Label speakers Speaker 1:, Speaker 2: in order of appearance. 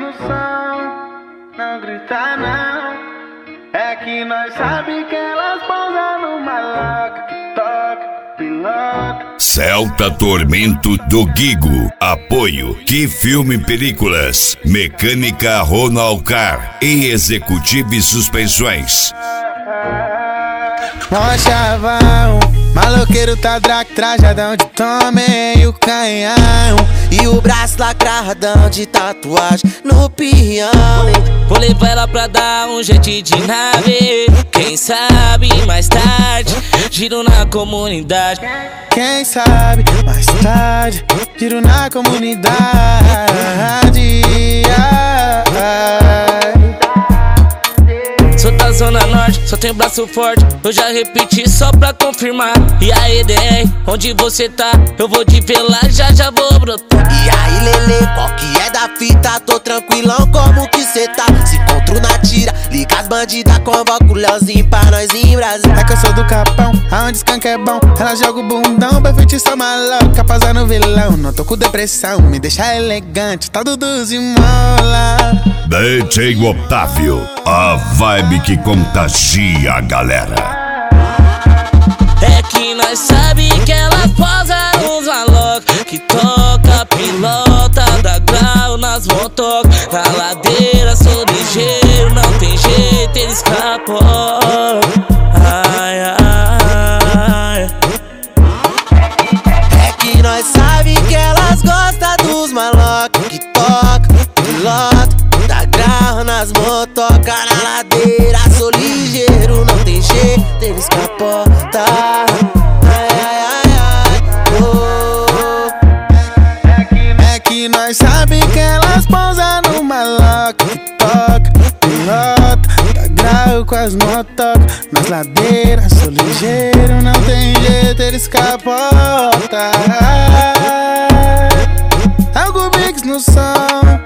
Speaker 1: no som, não grita não. É que nós sabe que elas pousam no maloca, toca, pilota.
Speaker 2: Celta Tormento do Guigo. Apoio Que Filme Películas, Mecânica Ronalcar e Executive Suspensões.
Speaker 1: Mó chavão, maloqueiro tá trajadão de tome e o canhão.
Speaker 3: E o braço lacradão de tatuagem no pião.
Speaker 4: Vou levar ela pra dar um jet de nave. Quem sabe mais tarde, giro na comunidade.
Speaker 1: Quem sabe mais tarde, giro na comunidade.
Speaker 4: Sou da Zona Norte, só tenho braço forte. Eu já repeti só pra confirmar. E aí, DR, onde você tá? Eu vou te ver lá, já vou brotar.
Speaker 3: E aí, Lele, qual que é da fita? Tô tranquilão, como que cê tá? Se encontro na tira, liga as bandidas, convoca o Leozinho pra nós em Brasília.
Speaker 1: É que eu sou do Capão, aonde skunk é bom. Ela joga o bundão pra feitiçar maluca, passar no vilão. Não tô com depressão, me deixa elegante, tá Dudu de mola.
Speaker 2: DJ Otávio, a vibe que contagia a galera.
Speaker 4: É que nós sabe que ela posa nos malocos, que toca, pilota, dá grau nas motocas. Na ladeira sou ligeiro, não tem jeito, ele escapou. Ai, ai.
Speaker 3: É que nós sabe que elas gostam dos malocos, que toca, pilota, dá grau nas motocas. Na ladeira sou ligeiro, não tem jeito, ele escapota.
Speaker 1: É que nós sabe que elas pousam no maloca, que toca, pilota, dá grau com as motocas. Nas ladeiras sou ligeiro, não tem jeito, eles capota. Algo mix no som,